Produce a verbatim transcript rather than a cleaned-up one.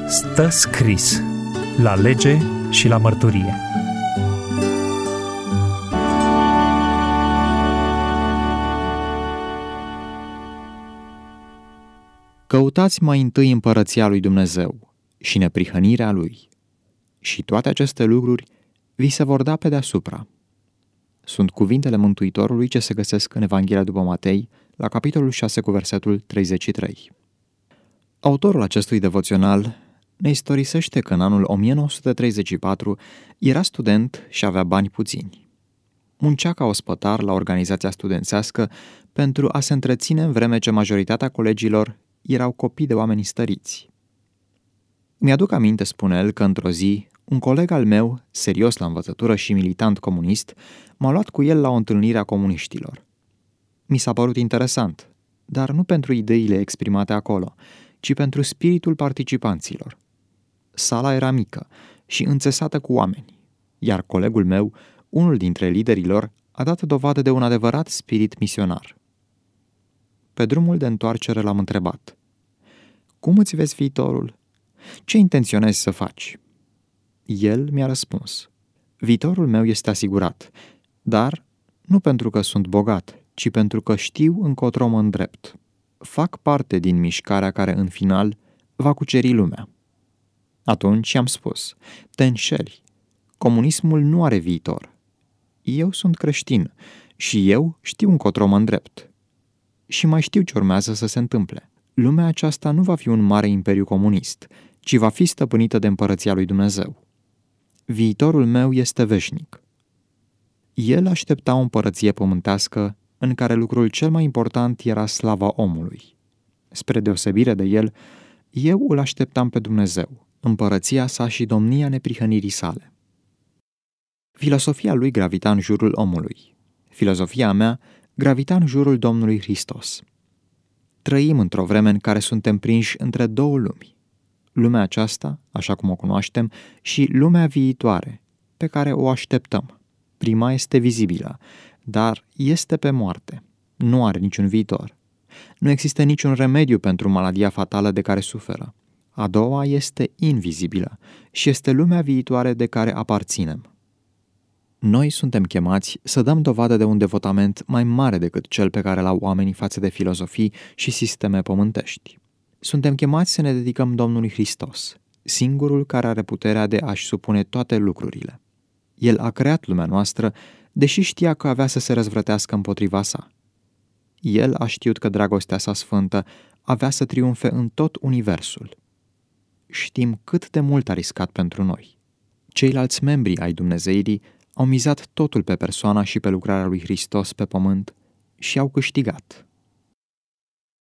Stă scris la lege și la mărturie. Căutați mai întâi împărăția lui Dumnezeu și neprihănirea lui, și toate aceste lucruri vi se vor da pe deasupra. Sunt cuvintele Mântuitorului ce se găsesc în Evanghelia după Matei, la capitolul șase cu versetul treizeci și trei. Autorul acestui devoțional ne istorisește că în anul o mie nouă sute treizeci și patru era student și avea bani puțini. Muncea ca ospătar la organizația studențească pentru a se întreține în vreme ce majoritatea colegilor erau copii de oameni stăriți. Mi-aduc aminte, spune el, că într-o zi, un coleg al meu, serios la învățătură și militant comunist, m-a luat cu el la o întâlnire a comuniștilor. Mi s-a părut interesant, dar nu pentru ideile exprimate acolo, ci pentru spiritul participanților. Sala era mică și înțesată cu oameni, iar colegul meu, unul dintre liderii lor, a dat dovadă de un adevărat spirit misionar. Pe drumul de întoarcere l-am întrebat: "Cum îți vezi viitorul? Ce intenționezi să faci?" El mi-a răspuns: "Viitorul meu este asigurat, dar nu pentru că sunt bogat, ci pentru că știu încotro mă îndrept. Fac parte din mișcarea care, în final, va cuceri lumea." Atunci i-am spus: "Te înșeli. Comunismul nu are viitor. Eu sunt creștin și eu știu încotro mă îndrept. Și mai știu ce urmează să se întâmple. Lumea aceasta nu va fi un mare imperiu comunist, ci va fi stăpânită de împărăția lui Dumnezeu. Viitorul meu este veșnic." El aștepta o împărăție pământească în care lucrul cel mai important era slava omului. Spre deosebire de el, eu îl așteptam pe Dumnezeu, împărăția sa și domnia neprihănirii sale. Filosofia lui gravita în jurul omului. Filozofia mea gravita în jurul Domnului Hristos. Trăim într-o vreme în care suntem prinși între două lumi. Lumea aceasta, așa cum o cunoaștem, și lumea viitoare, pe care o așteptăm. Prima este vizibilă, dar este pe moarte. Nu are niciun viitor. Nu există niciun remediu pentru maladia fatală de care suferă. A doua este invizibilă și este lumea viitoare de care aparținem. Noi suntem chemați să dăm dovadă de un devotament mai mare decât cel pe care l-au oamenii față de filozofii și sisteme pământești. Suntem chemați să ne dedicăm Domnului Hristos, singurul care are puterea de a-și supune toate lucrurile. El a creat lumea noastră, deși știa că avea să se răzvrătească împotriva sa. El a știut că dragostea sa sfântă avea să triumfe în tot universul. Știm cât de mult a riscat pentru noi. Ceilalți membri ai Dumnezeirii au mizat totul pe persoana și pe lucrarea lui Hristos pe pământ și au câștigat.